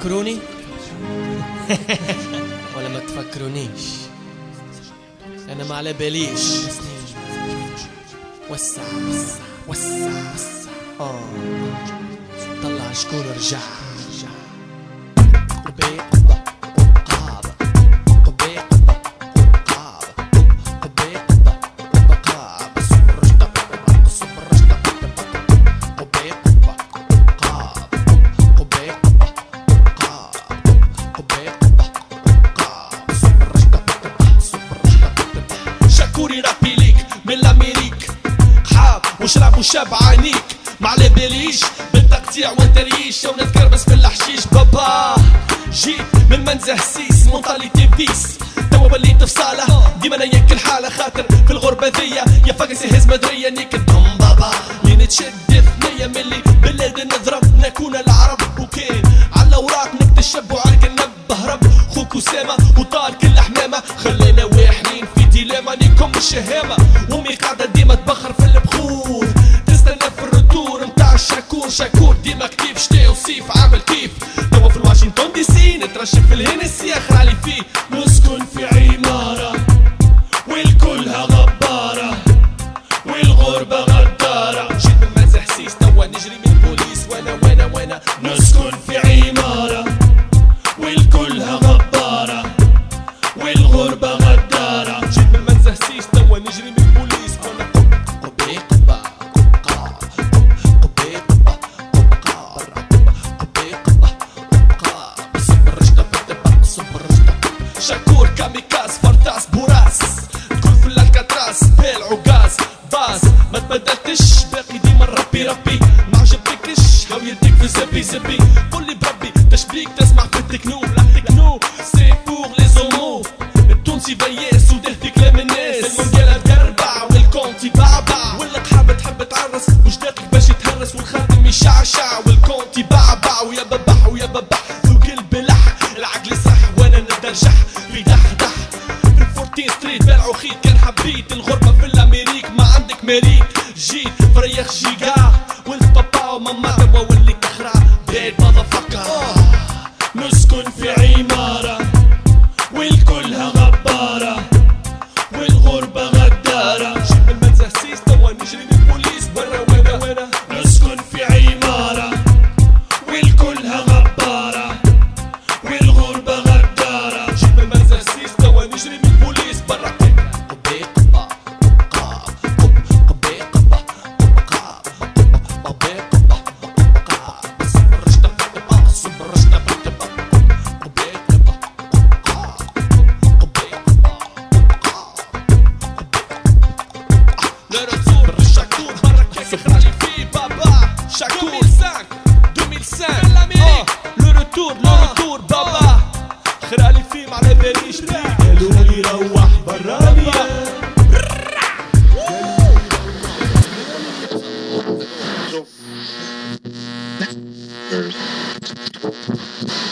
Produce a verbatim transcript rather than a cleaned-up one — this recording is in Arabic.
تفكروني ولا ما تفكرونيش؟ انا ما على باليش. وسع وسع وسع وسع اه طلع شكون رجع شكوري رابي ليك من الامريك حاب وشرب وشاب عينيك ما على باليش بالتقطيع والتريش او نتكربس في الحشيش. بابا جيت من منزه سيس مونتاليتي فيس توا وليت في صالة ديما نيك الحالة خاطر في الغربة ذيا يا فاقس يهز مدرية نيك الدم بابا لين تشد ثنية ملي بلاد نضرب نكون العرب وكان على الاوراق نكتشف وعرك نبه رب خوك اسامة وطال كل حمامة خلينا واحنين في ديلاما نيكم الشهامة وامي قاعدة ديما تبخر في البخور تستنى في الرتور متاع الشاكور شاكور ديما كتيف شتاء وصيف عامل كيف توا في الواشنطن دي سي نترشف في الهنسي اخر علي فيه نسكن في عمارة والكلها غبارة والغربة غدارة جيت من مازح سيس توا نجري من البوليس وانا وانا وانا نسكن في عمارة والكلها غبارة والغربة غدارة جيت من منزه سيس توا نجري من البوليس وانا قبي قبا قبقا قبي قبا قبقا قبي قبا قبقا صب الرجدة بالدبا صب الرجدة شاكور كاميكاز فرطاس بوراس تكون في الالكاتراس بيل عكاز باز ما تبدلتش باقي ديما ربي ربي ما عجبتكش هاو يديك في زبي زبي قولي بربي تشبيك تسمع في التكنو لا تكنو سي بور لي زومو التونسي فياس ودهتي كلام الناس المونجالة تربع والكونتي بعبع والقحابة تحب تعرس وجداقك باش يتهرس والخاتم يشعشع والكونتي بعبع ويا ببح ويا ببح وقلب لح العقل صح وانا ندرجح في دح دح في الفورتين ستريت بلعو خيط كان حبيت الغربة في الامريك ما عندك مريك جيت فريخ جيجا ولد بابا وماما توا وليت تخرع بيت مضافكا نسكن في عمارة والكلها غبارة والغربة غدارة جيت من منزه سيس توا نجري من البوليس برا وانا وانا نسكن في عمارة والكلها غبارة والغربة غدارة جيت من منزه سيس توا نجري من البوليس برا قبي قبا قبقا قبي قبا قبقا قبي قبا قبقا صب الرجدة بالدبا صب الرجدة بالدبا قبي قبا قبقا قبي قبا قبقا لا رتور شاكور برا كيك خرالي فيه بابا شاكور ألفين وخمسة اه لو رتور لو رتور بابا خرالي فيه ما على باليش بيه قالولي روح برانيا There's